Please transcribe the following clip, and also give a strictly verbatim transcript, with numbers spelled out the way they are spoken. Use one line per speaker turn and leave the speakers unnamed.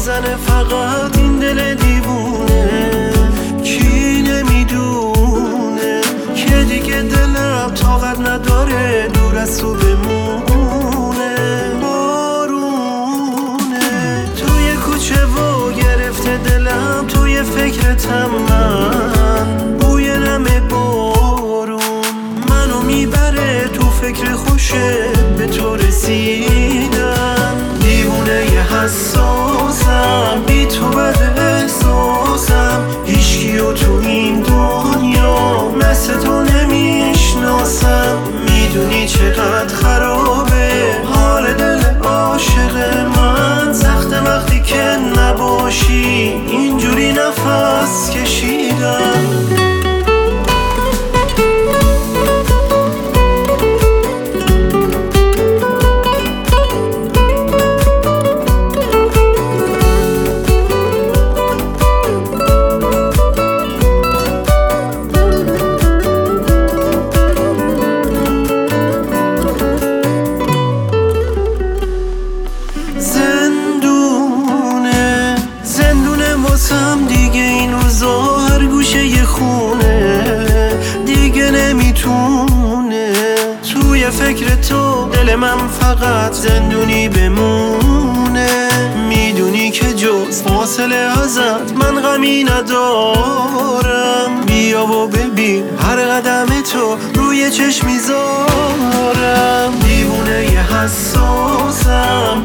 میزنه فقط این دل دیوونه. کی نمیدونه که دیگه دلم طاقت نداره دور از تو بمونه. بارونه توی کوچه و گرفته دلم، توی فکرتم من. بوی نم بارون منو میبره تو فکر خوشه به تو رسیدم. دیوونه ی حساسم، بی تو بد احساسم. هیچکیو تو این دنیا مثل تو نمیشناسم. میدونی چقدر خرابه حال دل عاشق من. سخته وقتی که نباشی اینجوری نفس کشیدم. زندونه زندونه واسم دیگه این روزا، هر گوشه یه خونه دیگه نمیتونه. توی فکر تو دل من فقط زندونی بمونه. میدونی که جز فاصله ازت من غمی ندارم. بیا و ببین هر قدم تو روی چشم میذارم. دیوونه ی حساسم،